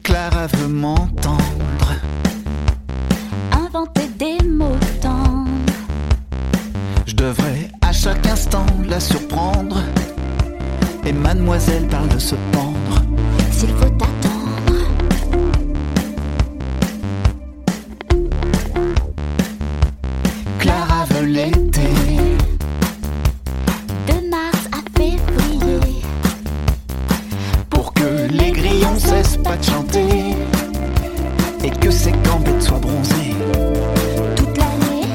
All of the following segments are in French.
Clara veut m'entendre inventer des mots tendres. Je devrais à chaque instant la surprendre. Et mademoiselle parle de se pendre. S'il faut attendre. Clara veut l'été, De mars à février. pour que les grillons cessent pas de chanter et que ses gambettes soient bronzées. Toute l'année.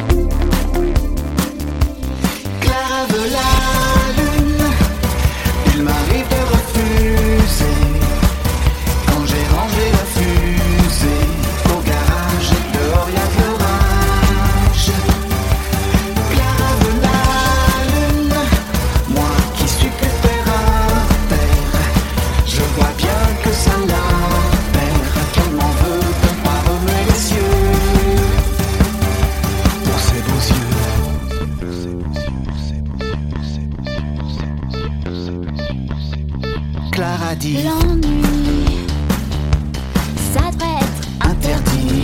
Clara veut la lune, il m'arrive de refuser. Quand j'ai rangé la fusée au garage, dehors y'a de l'orage. Clara veut la lune, moi qui suis plus terre à terre. Je vois bien que ça la perd, qu'elle m'en veut de pas remuer les yeux pour ses beaux yeux. Clara dit L'ennui, ça devrait être interdit.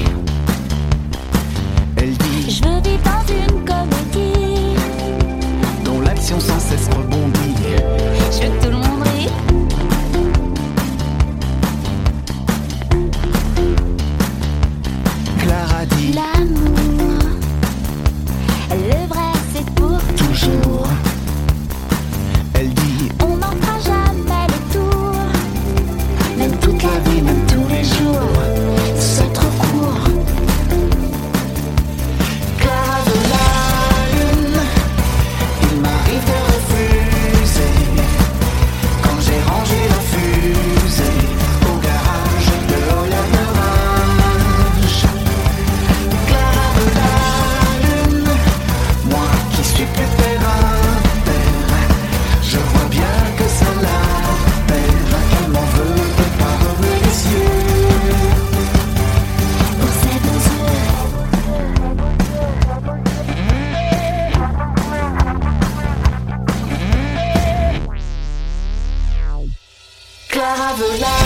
Elle dit Je veux vivre dans une comédie. dont l'action sans cesse rebondit. Je veux que tout le monde rit. Clara dit L'amour, le vrai c'est pour toujours. Elle dit On n'en fera jamais le tour. même toute la vie, même tous les jours, c'est trop court. Clara veut la lune, il m'arrive de refuser. Quand j'ai rangé la fusée au garage, dehors y'a de l'orage. Clara veut la lune, moi qui suis plus terre à terre. Je vois bien que ça la perd, qu'elle m'en veut de pas remuer les yeux Pour ses beaux Clara veut la